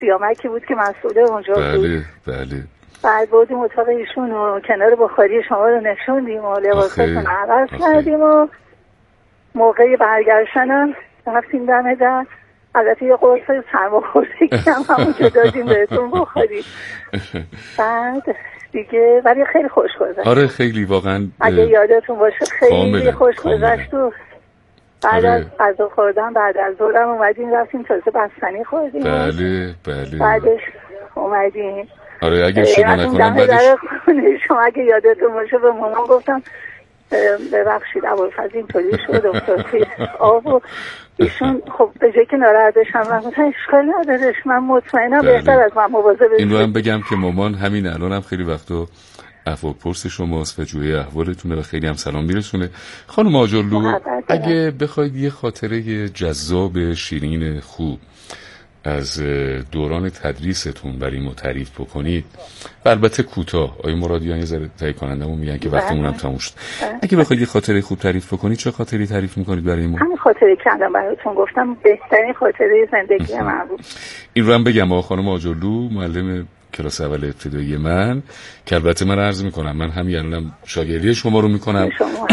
سیامکی بود که مسئول اونجا بود. بله. بعد بردیم اتاق ایشون و کنار بخاری شما رو نشوندیم و لباساتون عوض کردیم و موقعی برگشتنم رفتیم دم در. البته یه قرص سرماخوردگی هم همونجا دادیم بهتون بخورید. بعد دیگه ولی خیلی خوش گذشت. آره خیلی واقعا اگه یادتون باشه خیلی خوش گذشت و بعد از غذا خوردن بعد از ظهرم اومدیم رفتیم تازه بستنی خوردیم. بله. بعدش اومدیم. آره اگه اشتباه نکنم بعدش شما اگه یادتون باشه به مامان گفتم ببخشید ابوالفضل اینطوری شد افتاد آب و ایشون خب به جای که ناراحت بشم من گفتم اشکال نداره من مطمئنم بهتر از من مواظب بشید. اینو هم بگم که مامان همین الان هم خیلی وقتا عفو پرس شماست و جوی احوالتونه و خیلی هم سلام میرسونه. خانم آجرلو اگه بخواید یه خاطره جذاب شیرین خوب از دوران تدریستون برای ما تعریف بکنید و البته کوتاه، آقای مرادیان یه ذره تهیه کنندمون میگن که وقتمون هم تموم شد. اگه بخواید یه خاطره خوب تعریف بکنید چه خاطری تعریف میکنید برای ما؟ همین خاطره که الان براتون گفتم بهترین خاطره زندگی من بود. این رو هم بگم آقا خانم آجرلو معلم کلاس اول ابتدایی من که البته من عرض میکنم من همین الانم شاگردی شما رو میکنم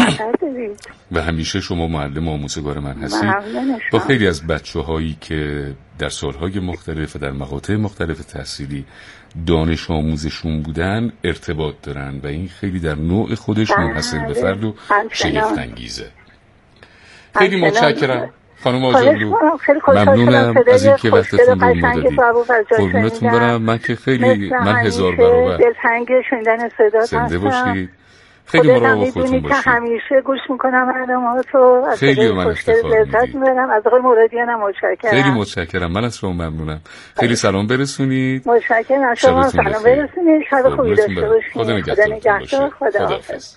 و همیشه شما معلم آموزگار من هستید. با خیلی از بچه‌هایی که در سالهای مختلف و در مقاطع مختلف تحصیلی دانش آموزشون بودن ارتباط دارن و این خیلی در نوع خودش منحصر به فرد و شگفت انگیزه. خیلی متشکرم خانم آجرلو، ممنونم از اینکه وقتتون رو دادید. قربونتون برم. من که خیلی من هزار برابر دلتنگ شنیدن صداتون زنده باشید. خیلی مراقب خودتون باشید. همیشه گوش میکنم برنامه‌هاتو. خیلی من افتخار لذت میبرم. از آقای مرادیان هم متشکرم. خیلی متشکرم. من از شما ممنونم. خیلی سلام برسونید. متشکرم. شما سلام برسونید. شب خوبی داشته باشید. خدا نگهدار. خداحافظ.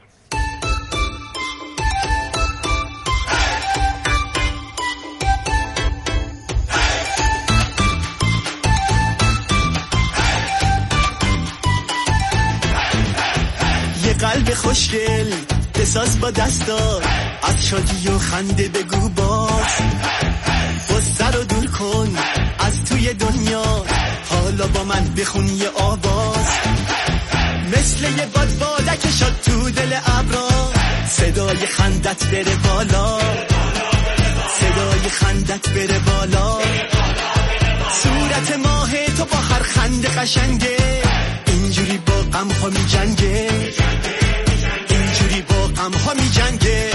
قلب خوشگل بساز با دستا از شادی و خنده بگو باز غصه رو دور کن از توی دنیا حالا با من بخون یه آواز مثل یه باد که شد تو دل ابرا صدای خندت بره بالا صدای خندت بره بالا صورت ماه تو با هر خنده قشنگه اینجوری با غم ها می جنگه اینجوری با غم ها می جنگه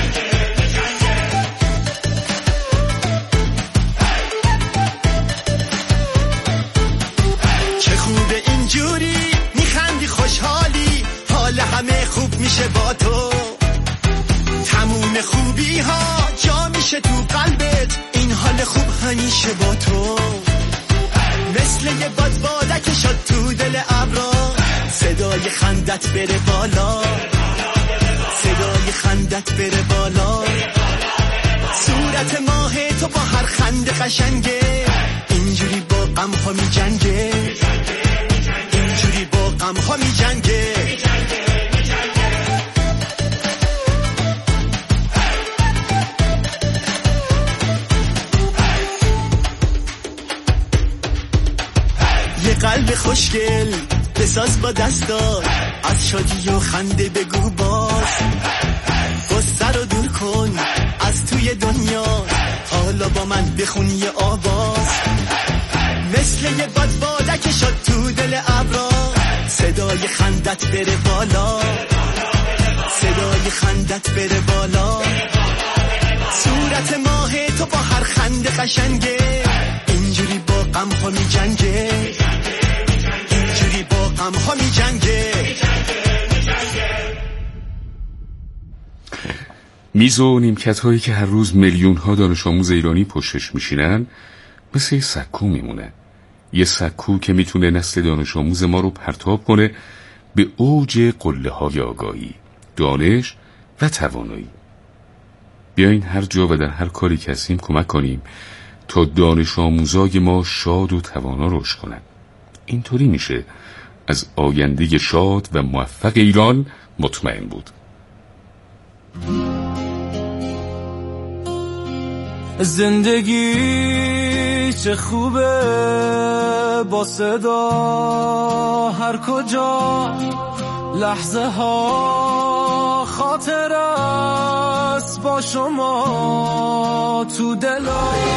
چه خوبه اینجوری میخندی خوشحالی حال همه خوب میشه با تو تموم خوبی ها جا میشه تو قلبت این حال خوب همیشه با تو مثل یه باد که شد تو دل ابرا صدای خندت بره بالا صدای خندت بره بالا صورت ماه تو با هر خنده قشنگه اینجوری با غم ها می جنگه اینجوری با غم ها می جنگه یه قلب خوشگل بساز با دستا از شادی و خنده بگو باز غصه رو دور کن از توی دنیا حالا با من بخون یه آواز مثل یه باد که شد تو دل ابرا صدای خندت بره بالا صدای خندت بره بالا صورت ماه تو با هر خنده قشنگه اینجوری با غم ها می جنگه اینجوری با غم ها می جنگه میز و نیمکت هایی که هر روز میلیون ها دانش آموز ایرانی پشتش میشینن مثل یه سکو میمونه. یه سکو که میتونه نسل دانش آموز ما رو پرتاب کنه به اوج قله های آگاهی، دانش و توانایی. بیاین هر جا و در هر کاری که هستیم کمک کنیم تا دانش آموزای ما شاد و توانا رشد کنن. اینطوری میشه از آینده شاد و موفق ایران مطمئن بود. زندگی دیدی چه خوبه با صدا هر کجا لحظه ها خاطر است با شما تو دلای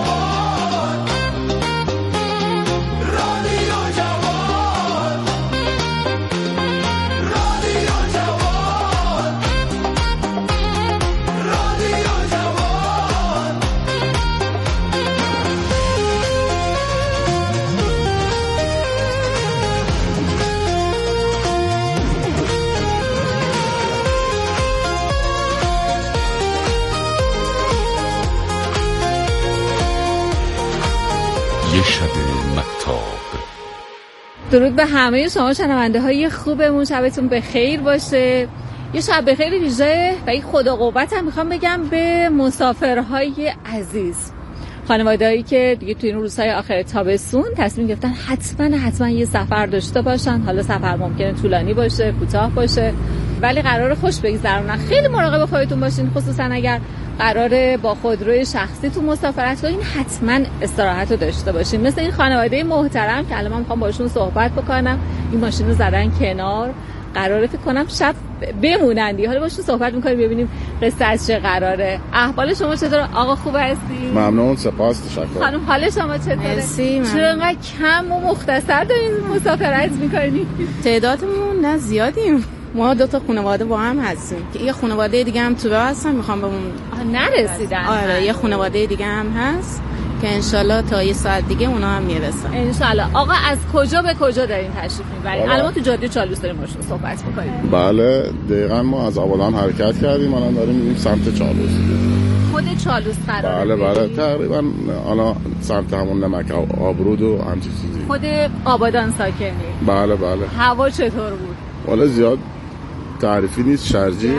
یه شب مهتاب. درود به همه شما شنونده های خوبمون، شبتون بخیر باشه. یه شب بخیر ویژه و این خدا قوتم میخوام بگم به مسافرهای عزیز، خانواده‌ای که دیگه توی این روزهای آخر تابستون تصمیم گرفتن حتما یه سفر داشته باشن. حالا سفر ممکنه طولانی باشه، کوتاه باشه، ولی قراره خوش بگذرونن. خیلی مراقب خودتون باشین، خصوصا اگر قراره با خودروی شخصی تو مسافرت کنین حتما استراحت رو داشته باشین. مثل این خانواده محترم که الان من میخوام باشون صحبت بکنم، این ماشین رو زدن کنار، قراره فکر کنم شب بمونن. حالا باشون صحبت میکنیم ببینیم قصه از چه قراره. احوال شما چطور آقا؟ خوب هستی؟ ممنون، سپاس، تشکر. خانم حال شما چطوره؟ مرسی. چرا انقدر کم و مختصر دارین مسافرت میکنین؟ تعدادمون نه زیادیم، ما 2 خانواده با هم هستیم که یه خانواده دیگه هم تو راه هستن، میخوام بهمون نرسیدن. آره یه خانواده دیگه هم هست که انشالله تا یه ساعت دیگه اونا هم میرسن انشالله. آقا از کجا به کجا دارین تشریف میبرین؟ الان تو جاده چالوس داریم باشون صحبت میکنیم. بله دقیقاً ما از آبادان حرکت کردیم، الان داریم میریم سمت چالوس. خود چالوس قراره؟ بله تقریبا الان سمت همون نمک آبرود و همچین چیزی. خود آبادان ساکنی؟ بله. هوا چطور بود؟ والا زیاد تعریفی نیست، شرجی.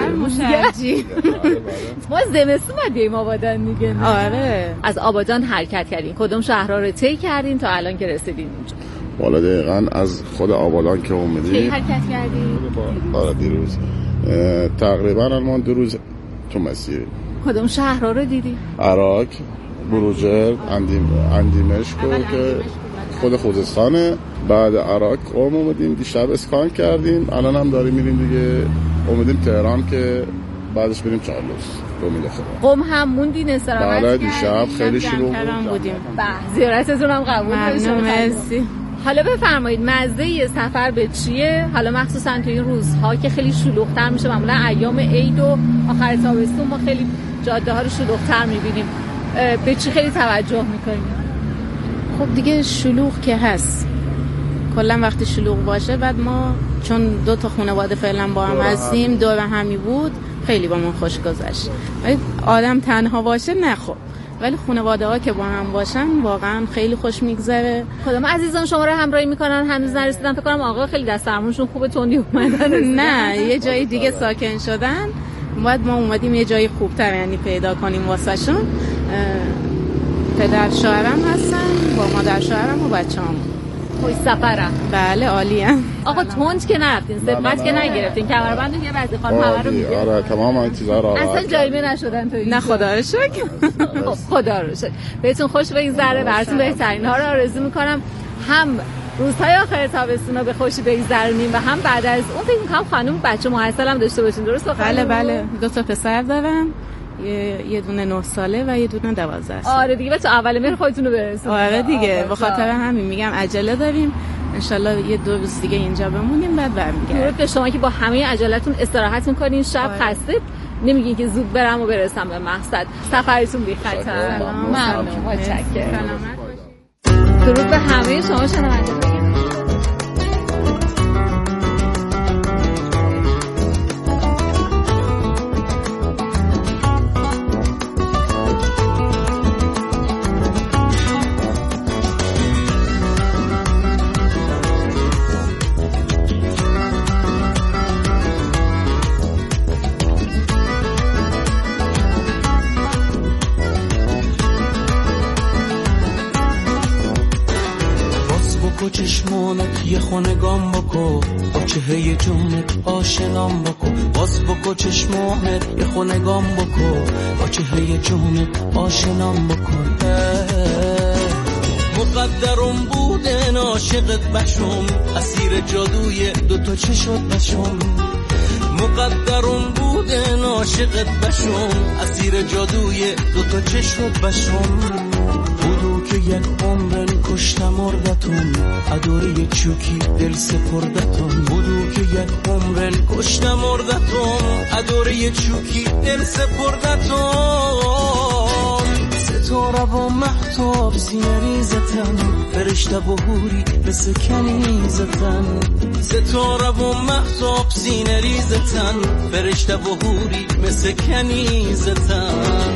ما زمستون بدیم آبادان دیگه. آره. از آبادان حرکت کردین، کدوم شهرها رو طی کردین تا الان که رسیدین اینجا؟ والا دقیقاً از خود آبادان که اومدیم کی حرکت کردین؟ آره دیروز تقریبا الان 2 روز تو مسیر. کدوم شهرها رو دیدی؟ عراق، بروجرد، اندیمشکو که خود خوزستانه. بعد عراق قم اومدیم، دیشب اسکان کردیم، الان هم داریم میریم دیگه، اومدیم تهران که بعدش بریم چالوس. قم هم موندین استراحت؟ بله دیشب خیلی شلوغ بودیم. زیارتتون هم قبول بشه. مرسی. حالا بفرمایید مزه سفر به چیه؟ حالا مخصوصا تو این روزها که خیلی شلوغ‌تر میشه، معمولا ایام عید و آخر تابستون ما خیلی جاده ها رو شلوغ‌تر میبینیم، به چی خیلی توجه میکنیم؟ خب دیگه شلوغ که هست، کلا وقتی شلوغ باشه، بعد ما چون 2 خانواده فعلا با هم هستیم، دور همی بود، خیلی با من خوش گذشت. آدم تنها باشه نه خب، ولی خانواده ها که با هم باشن واقعا خیلی خوش میگذره. کدام عزیزان شما رو همراهی میکنن؟ هنوز نرسیدن فکر کنم. آقا خیلی دست فرمونشون خوبه، تندی اومدن. نه یه جای دیگه ساکن شدن، بعد ما اومدیم یه جای خوبتر یعنی پیدا کنیم واسهشون. پدر شوهرم هستن با مادر شوهرم و بچه‌ام. خوش سفرم. بله عالیه. آقا تند که نرفتین، سبقت که نگرفتین، کمربند یه بعضی خانم همه رو میگیره. آره تمام این چیزا رو اصلا جریمه نشدن تو این؟ نه خدا رو شکر. خدا رو شکر. بهتون خوش بگذره، براتون بهترین ها رو آرزو میکنم. هم روزهای آخر تابستون رو به خوشی بگذرونیم و هم بعد از اون فکر میکنم خانم بچه محصل هم داشته باشین، درسته؟ بله 2 پسر دارم، یه دونه 9 ساله و یه دونه 12 ساله. آره دیگه بچه اول مهر خودتون رو برسونید. آره دیگه به خاطر همین میگم عجله داریم، انشالله یه 2 روز دیگه اینجا بمونیم بعد برمیگردیم. درود به شما که با همه عجلتون استراحت میکنین، شب خسته نمیگین که زود برم و برسم به مقصد. سفرتون بی خطر. ممنون، متشکرم. درود به همه شما شنونده. چشمانت یه خونه گام بکن، با چهه جونت آشنام بکن. باز بکن چشمانت یه خونه گام بکن، با چهه جونت آشنام بکن. مقدرم بوده عاشقت بشم، اسیر جادوی دوتا چشات بشم. مقدرم بوده عاشقت بشم، اسیر جادوی دوتا چشات بشم. بودو که یک عمرن کشتم مردتون، اداره چوکی دل سپردتون. بودو که یک عمرن کشتم مردتون، اداره چوکی دل سپردتون. ستاره و محتاب سینه ریزتن، فرشته و حوری مثل کنیزتن. ستاره و محتاب سینه ریزتن، فرشته و حوری مثل کنیزتن.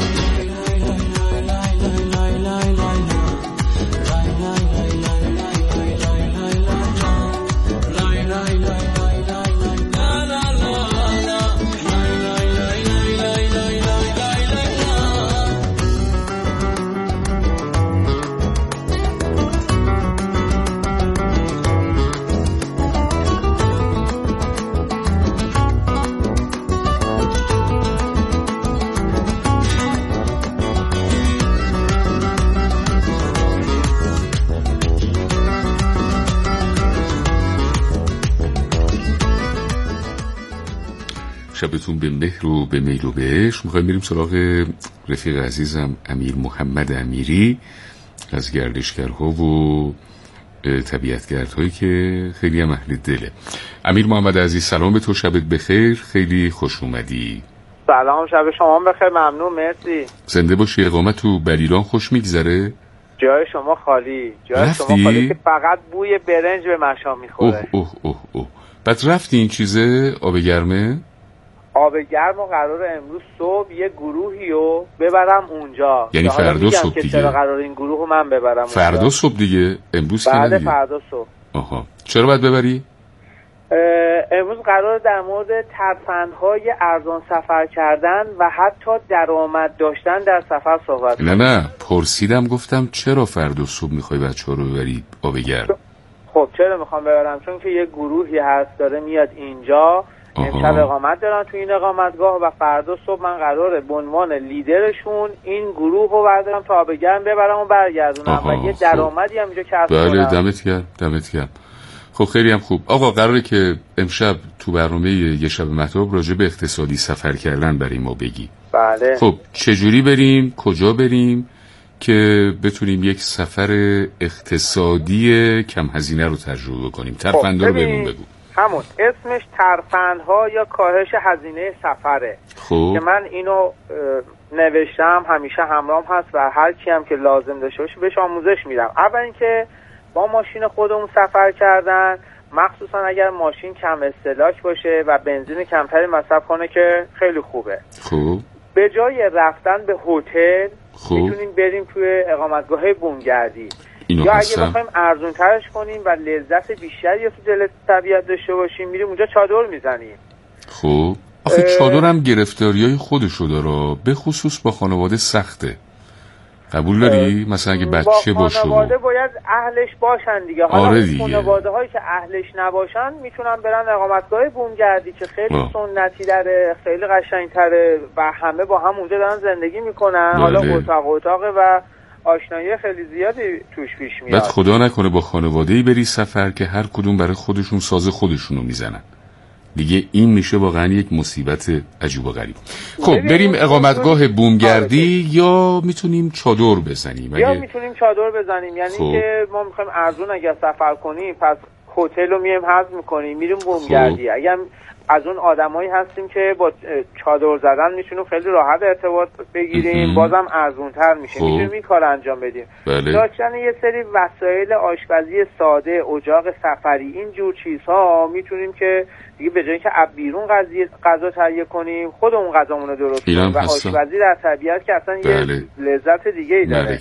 شبتون به مهر و به میل و به عشق. میخوایم بریم سراغ رفیق عزیزم امیر محمد امیری از گردشگرها و طبیعتگردهایی که خیلی هم اهل دله. امیر محمد عزیز سلام به تو، شبت بخیر، خیلی خوش اومدی. سلام، شب شما بخیر، ممنون، مرسی. زنده باشی. اقامت تو ایران خوش میگذره؟ جای شما خالی، جای رفتی؟ شما خالی که فقط بوی برنج به مشام میخوره. اوه. بعد رفتی این چیزه آب گرمه؟ آب گرم و قراره امروز صبح یه گروهی رو ببرم اونجا. یعنی فردا صبح دیگه؟ چرا قرار این گروه رو من ببرم فردا اونجا؟ صبح دیگه؟ امروز که بله ندیگه؟ فردا صبح. آها، چرا باید ببری؟ امروز قرار در مورد ترفندهای ارزان سفر کردن و حتی درآمد داشتن در سفر صحبت کنم. نه پرسیدم، گفتم چرا فردا صبح میخوای بچه‌ها رو ببری آب گرم؟ خب چرا میخوام ببرم؟ چون که یه گروهی هست داره میاد اینجا، امشب اقامت دارن تو این اقامتگاه و فردا صبح من قراره به عنوان لیدرشون این گروه رو بردارم تا آب گرم ببرم و برگردونم و یه درآمدی هم اینجا کسب کنم. بله، دمت گرم. خب خیلی هم خوب. آقا قراره که امشب تو برنامه یه شب مطلب راجع به اقتصادی سفر کردن برای ما بگی. بله. خب چجوری بریم، کجا بریم که بتونیم یک سفر اقتصادی کم هزینه رو تجربه کنیم؟ ترفندا رو بهمون بگو. همون اسمش ترفندها یا کاهش هزینه سفره. خب که من اینو نوشتم، همیشه همراهم هست و هر کی هم که لازم داشته باشه بهش آموزش میدم. اول اینکه با ماشین خودمون سفر کردن، مخصوصا اگر ماشین کم استهلاک باشه و بنزین کمتری مصرف کنه که خیلی خوبه. خب به جای رفتن به هتل میتونیم بریم توی اقامتگاه بومگردی، یا اگه بخوایم ارزون ترش کنیم و لذت بیشتری تو دل طبیعت داشته باشیم میریم اونجا چادر میزنیم. خب آخه چادر هم گرفتاریای خودشو داره، به خصوص با خانواده سخته. قبول داری؟ مثلا اگه بچه باشه با خانواده باید اهلش باشن دیگه. حالا خانواده هایی که اهلش نباشن میتونن برن اقامتگاه بومگردی که خیلی سنتی داره، خیلی قشنگ تره و همه با هم اونجا دارن زندگی میکنن. حالا اتاقه و آشنایی خیلی زیادی توش پیش میاد. بعد خدا نکنه با خانواده‌ای بری سفر که هر کدوم برای خودشون ساز خودشونو میزنن دیگه، این میشه واقعا یک مصیبت عجیب و غریب. خب بریم اقامتگاه بومگردی یا میتونیم چادر بزنیم؟ یا میتونیم چادر بزنیم، یعنی که ما میخوایم ارزون اگر سفر کنیم پس هتل رو میایم حذف میکنیم میریم بومگردی. اگر از اون آدمایی هستیم که با چادر زدن میتونیم خیلی راحت ارتباط بگیریم، بازم ارزونتر میشه، میتونیم این کار انجام بدیم. داشتن یه سری وسایل آشپزی ساده، اجاق سفری، این جور چیزها میتونیم که دیگه به جای که از بیرون غذا تهیه کنیم خودمون غذامون رو درست کنیم و آشپزی در طبیعت که اصلا یه لذت دیگه ای داره.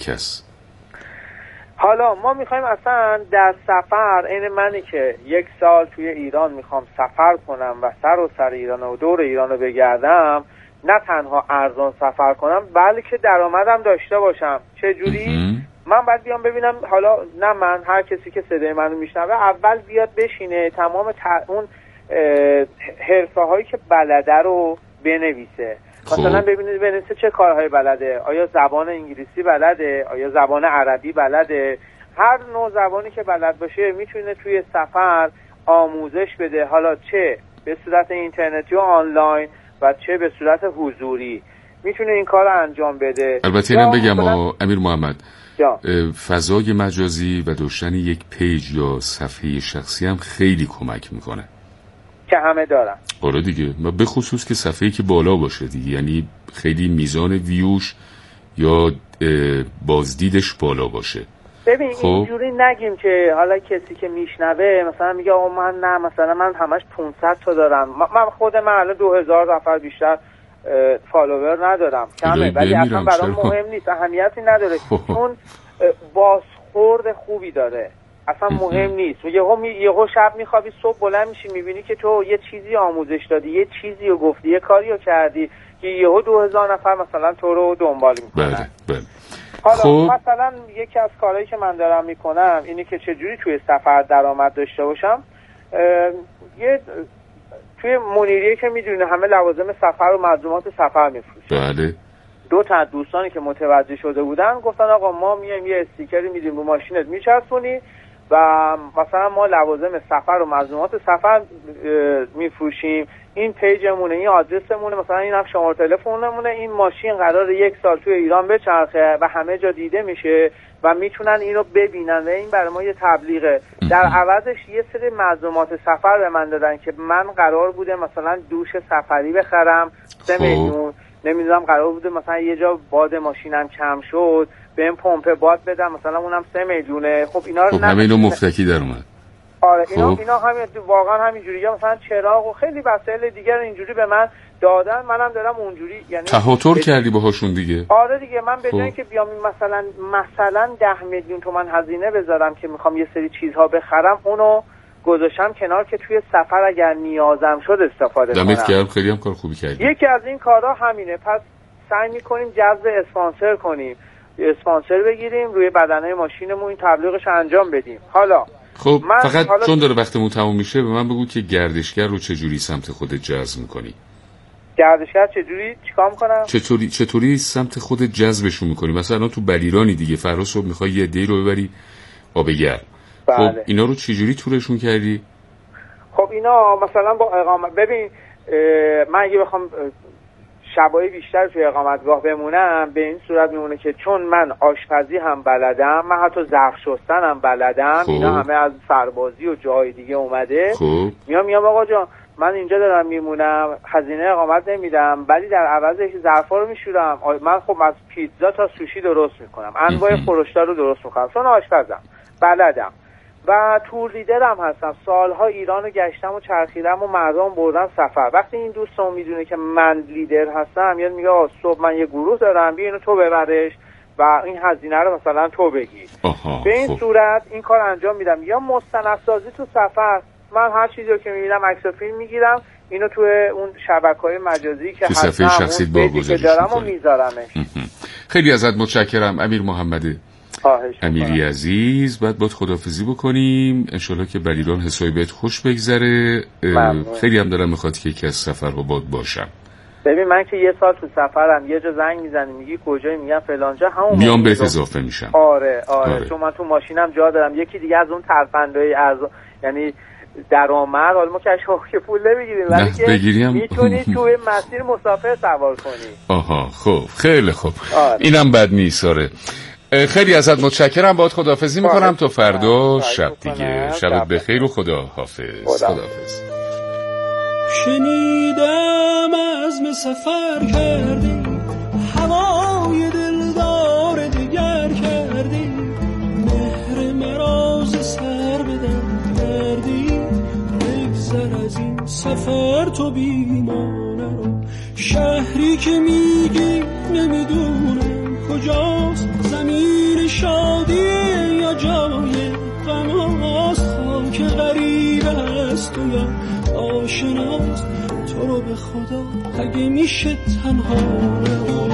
حالا ما میخوایم اصلا در سفر، این منی که 1 سال توی ایران میخوام سفر کنم و سر ایران و دور ایران رو بگردم، نه تنها ارزان سفر کنم بلکه درآمدم داشته باشم. چه جوری؟ من باید بیام ببینم، حالا نه من، هر کسی که صدای منو میشنوه اول بیاد بشینه تمام اون حرفه هایی که بلده رو بنویسه. مثلا ببینید بنویسه چه کارهای بلده، آیا زبان انگلیسی بلده، آیا زبان عربی بلده، هر نوع زبانی که بلد باشه میتونه توی سفر آموزش بده، حالا چه به صورت اینترنتی و آنلاین و چه به صورت حضوری میتونه این کار رو انجام بده. البته اینم بگم امیر محمد، فضای مجازی و داشتن یک پیج یا صفحه شخصی هم خیلی کمک میکنه که همه دارن. آره دیگه، به خصوص که صفحه‌ای که بالا باشه دیگه، یعنی خیلی میزان ویوش یا بازدیدش بالا باشه. ببین اینجوری نگیم که حالا کسی که میشنوه مثلا میگه من نه مثلا من همش 500 تا دارم، من خود من الان 2000 نفر بیشتر فالوور ندارم، کمه، ولی اصلا برام مهم نیست، اهمیتی نداره چون بازخورد خوبی داره، اصلا مهم نیست. یهو شب میخوابی صبح بلند میشی میبینی که تو یه چیزی آموزش دادی، یه چیزی رو گفتی، یه کاری رو کردی که یهو 2000 نفر مثلا تو رو دنبال میکنن. بله. حالا مثلا یکی از کارهایی که من دارم میکنم اینه که چجوری توی سفر درآمد داشته باشم. توی منیریه که میدونی همه لوازم سفر و ملزومات سفر میفروشه. بله. دو تا دوستانی که متوجه شده بودن گفتن آقا ما میایم یه استیکری میدیم رو ماشینت میچسبونی و مثلا ما لوازم سفر و ملزومات سفر میفروشیم، این پیجمونه، این آدرسمونه، مثلا این هم شماره تلفنمونه، این ماشین قراره 1 سال توی ایران بچرخه و همه جا دیده میشه و میتونن اینو ببینن و این برای ما یه تبلیغه. در عوضش یه سری ملزومات سفر به من دادن که من قرار بوده مثلا دوش سفری بخرم 3 میلیون، نمیدونم قرار بوده مثلا یه جا باد ماشینم کم شد بهم پمپ باد بدم مثلا اونم 3 میلیونه. خب اینا رو همه اینو مفتکی در اومد. آره اینا همین واقعا همینجوری، یا مثلا چراغ و خیلی وسایل دیگر اینجوری به من دادن، منم دارم اونجوری یعنی تهاتر کردی باهاشون دیگه. آره دیگه، من به جای که بیام مثلا 10 میلیون تومان هزینه بذارم که میخوام یه سری چیزها بخرم، اونو گذاشتم کنار که توی سفر اگر نیازم شد استفاده کنم. دمت گرم، خیلی هم کار خوبی کردی. یکی از این کارها همینه. پس سعی میکنیم جذب اسپانسر کنیم، اسپانسر بگیریم روی بدنه ماشینمون این تبلیغش انجام بدیم. حالا خب فقط چون داره وقتمون تموم میشه به من بگو که گردشگر رو چجوری سمت خودت جذب میکنی؟ گردشگر چجوری چیکار میکنم؟ چطوری سمت خودت جذبشون میکنی؟ مثلا تو بلیرانی دیگه، فردا صبح میخوای یه عده‌ای رو ببری آبگرد. بله. خب اینا رو چجوری تورشون کردی؟ خب اینا مثلا با اقامت، ببین من اگه بخوام شبای بیشتر توی اقامتگاه بمونم به این صورت میمونه که چون من آشپزی هم بلدم، من حتی ظرف شستن هم بلدم. اینا همه از سربازی و جای دیگه اومده. میام آقا جان من اینجا دارم میمونم، هزینه اقامت نمیدم، ولی در عوضش ظرفا رو میشورم، من خب از پیتزا تا سوشی درست میکنم، انواع خورشتا رو درست میکنم چون آشپزم بلدم و تور لیدرم هستم. سالها ایران رو گشتم و چرخیدم و مردم بردم سفر. وقتی این دوستم میدونه که من لیدر هستم میاد میگه صبح من یه گروه دارم بیا اینو تو ببرش و این هزینه رو مثلا تو بگیر. به این صورت این کار انجام میدم. یا مستندسازی تو سفر، من هر چیزی رو که میبینم عکس و فیلم میگیرم، اینو تو اون شبکه‌های مجازی که صفحه شخصیت بارگذاریش دارم و میذارمش. خیلی ازت متشکرم امیر محمد امیری عزیز. بعد باید خداحافظی بکنیم، انشالله که بر ایران حسابی بهت خوش بگذره. خیلی هم دارم میخواد که یکی از سفرها باد باشم. ببین من که یه سال تو سفرم، یه جا زنگ میزنی میگی کجایی، میگم فلانجا، همون میام بهت اضافه میشم. آره چون من تو ماشینم جا دارم. یکی دیگه از اون ترفندهای یعنی درآمد، حالا ما که پول نمیگیریم ولی که میتونی توی مسیر مسافر سوار کنی. خب خیلی خوب. اینم بد نیست. خیلی ازت متشکرم. باهات خداحافظی میکنم تا فردا شب دیگه. شبت بخیر و خداحافظ. خداحافظ. شنیدم عزم سفر کردی، هوای دلدار دیگر کردی، مهر مراز سر بدم کردی، بگذر از این سفر تو بیمانه رو. شهری که میگی نمیدونم کجاست، زمین شادیه یا جای غم است، خاک غریب است و یا آشناست. تو رو به خدا اگه میشه تنها رو.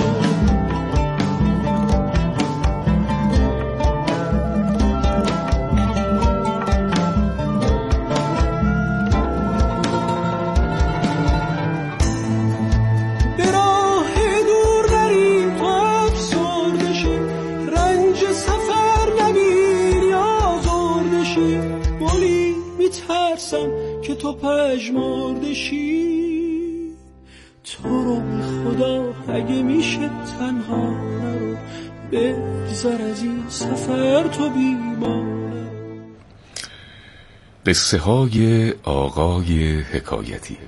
بولی میترسم که تو پژمرده شی، تو رو به خدا اگه میشه تنها نرو، بگذر از این سفر تو بیمار. قصه های آقای حکایتی.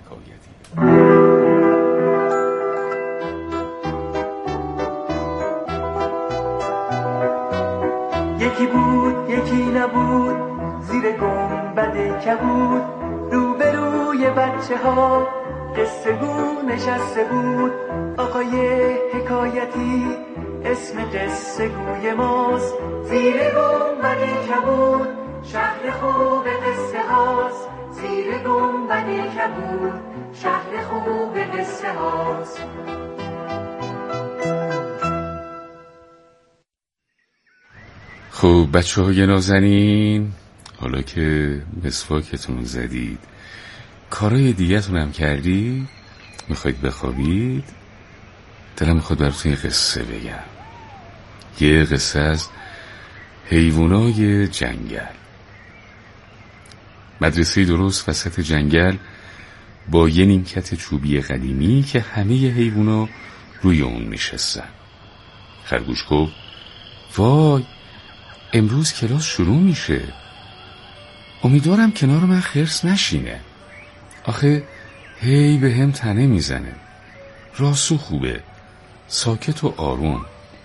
یکی بود یکی نبود، زیر گنبد کبود، روبروی بچه ها قصه گو نشسته بود. آقای حکایتی اسم قصه گوی ماست، زیر گنبد کبود شهر خوب قصه هاست، زیر گنبد کبود شهر خوب قصه هاست. خب بچه های نازنین، حالا که مسواکتون زدید، کارهای دیگه تون هم کردید، میخواید بخوابید، دلم میخواد براتون یه قصه بگم. یه قصه از حیوانای جنگل. مدرسه درست وسط جنگل با یه نیمکت چوبی قدیمی که همه حیونا روی اون نشستن. خرگوش گفت وای، امروز کلاس شروع میشه، امیدوارم کنار من خرس نشینه، آخه هی به هم تنه میزنه، راسو خوبه، ساکت و آروم.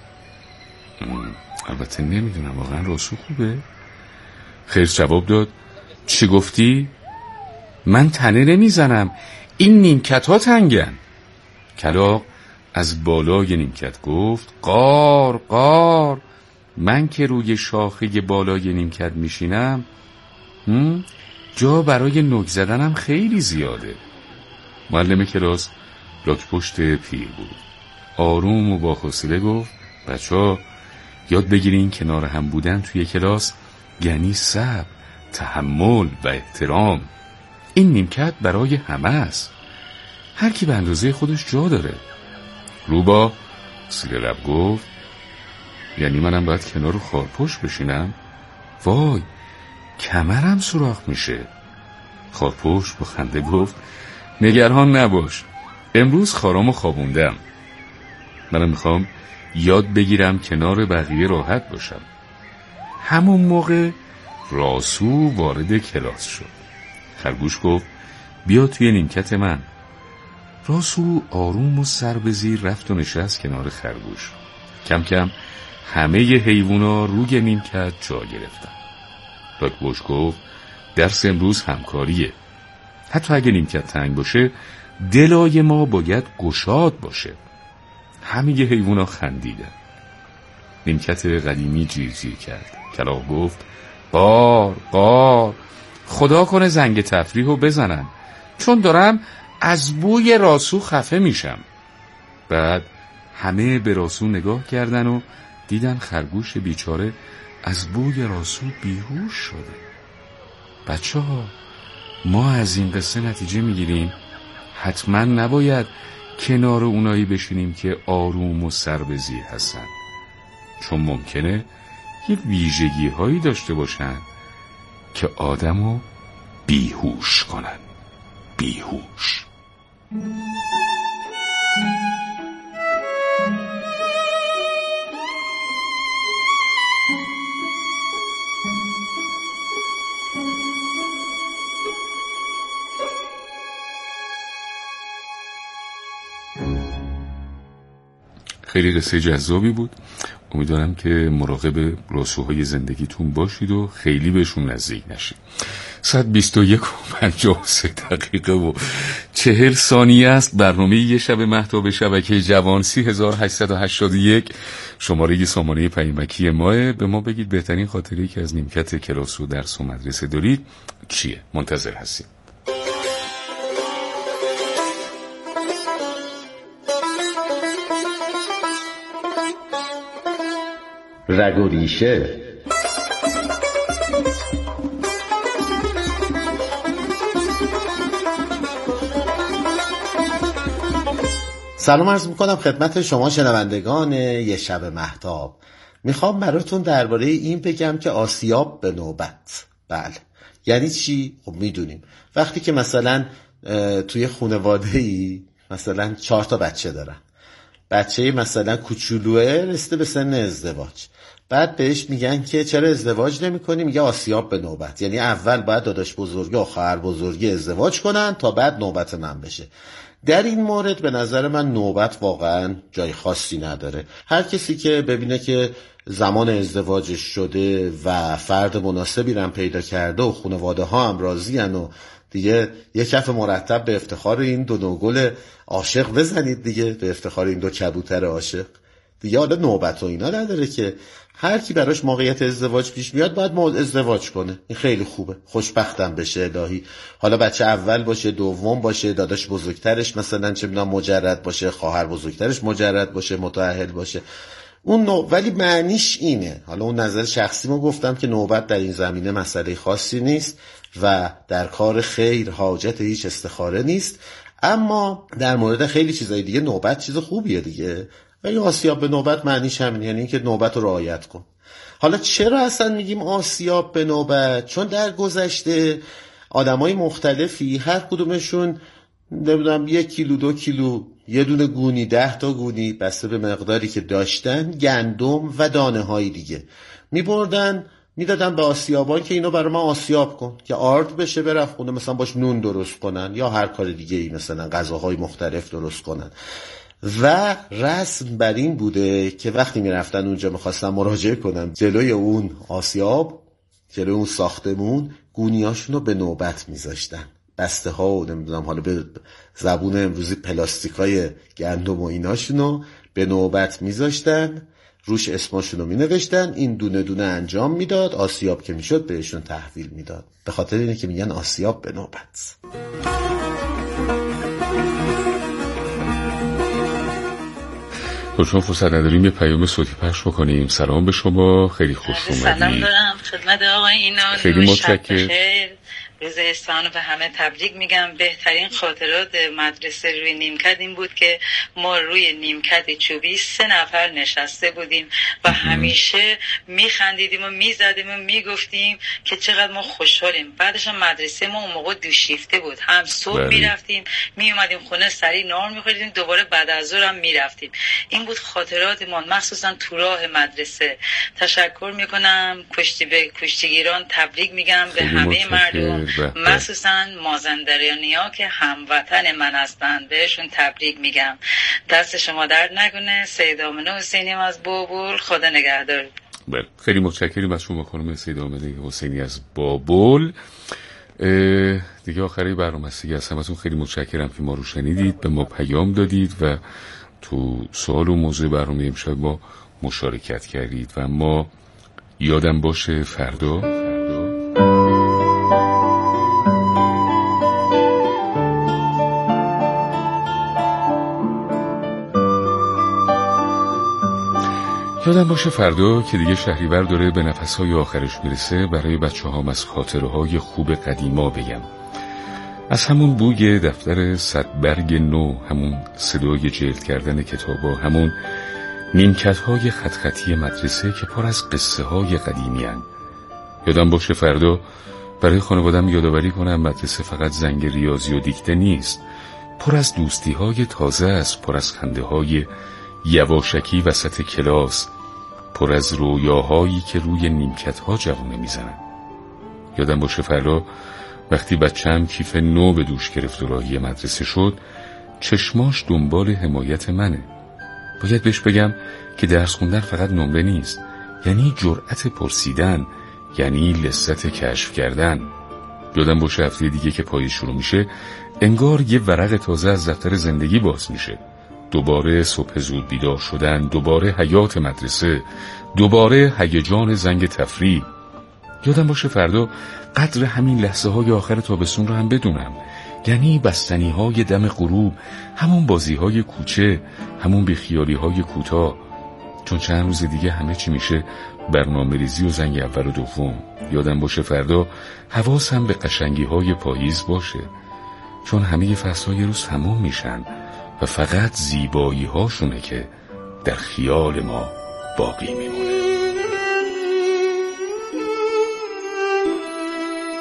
البته نمیدونم واقعا راسو خوبه. خرس جواب داد چی گفتی؟ من تنه نمیزنم، این نیمکت ها تنگن. کلاغ از بالای نیمکت گفت قار قار، من که روی شاخه بالای نیمکت میشینم جا برای نوک زدنم خیلی زیاده. معلم کلاس لاک پشت پیر بود، آروم و با حوصله گفت بچه‌ها یاد بگیرین کنار هم بودن توی کلاس یعنی صبر، تحمل و احترام. این نیمکت برای همه است، هر کی به اندازه خودش جا داره. روبا سیر لب گفت یعنی منم باید کنار خارپشت بشینم؟ وای، کمرم سوراخ میشه. خارپشت با خنده گفت نگران نباش، امروز خارامو خوابوندم، منم میخوام یاد بگیرم کنار بقیه راحت باشم. همون موقع راسو وارد کلاس شد. خرگوش گفت بیا توی نیمکت من. راسو آروم و سر به زیر رفت و نشست کنار خرگوش. کم کم همه حیوونا روی نیمکت جا گرفتن. لاک‌پشت گفت درس امروز همکاریه، حتی اگه نیمکت تنگ باشه دلای ما باید گشاد باشه. همه حیوونا خندیدن. نیمکت قدیمی جیر جیر کرد. کلاغ گفت قار قار، خدا کنه زنگ تفریحو بزنن، چون دارم از بوی راسو خفه میشم. بعد همه به راسو نگاه کردن و دیدن خرگوش بیچاره از بوی راسو بیهوش شده. بچه ها، ما از این قصه نتیجه میگیریم حتما نباید کنار اونایی بشینیم که آروم و سربزیر هستن، چون ممکنه یه ویژگی هایی داشته باشن که آدمو بیهوش کنن. بیهوش. خیلی قصه جذابی بود. امیدوارم که مراقب راسوهای زندگیتون باشید و خیلی بهشون نزدیک نشید. 121:53 و 40 ثانیه است. برنامه یه شب مهتاب شبکه جوان 3881 شماره سامانه پیامکی ماه. به ما بگید بهترین خاطره‌ای که از نیمکت کلاس و درس و مدرسه دارید چیه؟ منتظر هستیم. رگ و ریشه. سلام عرض میکنم خدمت شما شنوندگان یه شب مهتاب. میخوام براتون درباره این بگم که آسیاب به نوبت. بله. یعنی چی؟ خب میدونیم وقتی که مثلا توی خانواده‌ای مثلا 4 تا بچه دارن، بچه مثلا کوچولوه رسیده به سن ازدواج، بعد بهش میگن که چرا ازدواج نمی‌کنی؟ میگه آسیاب به نوبت. یعنی اول باید داداش بزرگی و خواهر بزرگی ازدواج کنن تا بعد نوبت من بشه. در این مورد به نظر من نوبت واقعا جای خاصی نداره. هر کسی که ببینه که زمان ازدواجش شده و فرد مناسبی رو پیدا کرده و خانواده ها هم راضین و دیگه یک کف مرتب به افتخار این دو نوگل عاشق بزنید دیگه، به افتخار این دو کبوتر عاشق دیگه. حالا نوبت و اینا نداره که هر کی براش موقعیت ازدواج پیش میاد باید ازدواج کنه. این خیلی خوبه، خوشبختم بشه الهی. حالا بچه اول باشه، دوم باشه، داداش بزرگترش مثلا چه میدونم مجرد باشه، خواهر بزرگترش مجرد باشه، متأهل باشه، اون ولی معنیش اینه. حالا اون نظر شخصیمو گفتم که نوبت در این زمینه مسئله خاصی نیست و در کار خیر حاجت هیچ استخاره نیست. اما در مورد خیلی چیزای دیگه نوبت چیز خوبیه دیگه. و این آسیاب به نوبت معنیش همین، یعنی اینکه نوبت رو رعایت کن. حالا چرا اصلا میگیم آسیاب به نوبت؟ چون در گذشته آدمای مختلفی هر کدومشون نمیدونم 1 کیلو 2 کیلو، یه دونه گونی، 10 تا گونی بسته به مقداری که داشتن گندم و دانه های دیگه میبردن میدادن به آسیابان که اینو برای ما آسیاب کن که آرد بشه بره خونه مثلا باش نون درست کنن یا هر کار دیگه ای، مثلا غذاهای مختلف درست کنن. و رسم بر این بوده که وقتی میرفتن اونجا میخواستن مراجعه کنن جلوی اون آسیاب، جلوی اون ساختمون، گونیاشونو به نوبت میذاشتن. بسته ها و نمیدونم حالا به زبون امروزی پلاستیکای گندم و ایناشونو به نوبت میذاشتن، روش اسماشونو مینوشتن، این دونه دونه انجام میداد، آسیاب که میشد بهشون تحویل میداد. به خاطر اینه که میگن آسیاب به نوبت. چون فرصت نداریم یه پیام صوتی پخش بکنیم. سلام به شما، خیلی خوش اومدید. سلام دارم خدمت آقای اینا. خیلی متشکرم. روز احسان به همه تبریک میگم. بهترین خاطرات مدرسه روی نیمکت این بود که ما روی نیمکت چوبی 3 نفر نشسته بودیم و همیشه میخندیدیم و میزدیم و میگفتیم که چقدر ما خوشحالیم. بعدش هم مدرسه ما اون موقع 2 شیفته بود، هم صبح میرفتیم میومدیم خونه سریع نهار میخوردیم، دوباره بعد از ظهر هم میرفتیم. این بود خاطرات ما، مخصوصا تو راه مدرسه. تشکر میکنم. کشتیگیران تبریک میگم به همه مردم، مخصوصا مازندرانی‌ها که هموطن من هستند، بهشون تبریک میگم. دست شما درد نکنه. سید آمنه حسینی از بابل، خدا نگهدار. بله، خیلی متشکرم از شما خانم سید آمنه حسینی از بابل. دیگه آخری برنامه هستی از همتون خیلی متشکرم که ما رو شنیدید، به ما پیام دادید و تو سوال و موضوع برنامه امشب ما مشارکت کردید. و ما یادم باشه فردا که دیگه شهریور داره به نفسهای آخرش میرسه، برای بچه هام از خاطرهای خوب قدیما بگم. از همون بوی دفتر 100 برگ نو، همون صدای جلد کردن کتابا، همون نیمکت‌های خط خطی مدرسه که پر از قصه های قدیمی هن. یادم باشه فردا برای خانوادم یادآوری کنم مدرسه فقط زنگ ریاضی و دیکته نیست، پر از دوستی های تازه است، پر از خنده های یواشکی وسط کلاس، پر از رویاهایی که روی نیمکت‌ها جوونه میزنن. یادم باشه فردا وقتی بچه‌م کیف نو به دوش گرفت و راهی مدرسه شد، چشماش دنبال حمایت منه. باید بهش بگم که درس خوندن فقط نمره نیست، یعنی جرأت پرسیدن، یعنی لذت کشف کردن. یادم باشه هفته دیگه که پاییز شروع میشه، انگار یه ورق تازه از دفتر زندگی باز میشه. دوباره صبح زود بیدار شدن، دوباره حیات مدرسه، دوباره هیجان زنگ تفریح. یادم باشه فردا قدر همین لحظه های آخر تابستون رو هم بدونم، یعنی بستنی های دم غروب، همون بازی های کوچه، همون بیخیالی های کوتاه. چون چند روز دیگه همه چی میشه برنامه ریزی و زنگ اول و دوم. یادم باشه فردا حواسم به قشنگی های پاییز باشه، چون همه فصل های روز تمام میشن و فقط زیبایی هاشونه که در خیال ما باقی میمونه.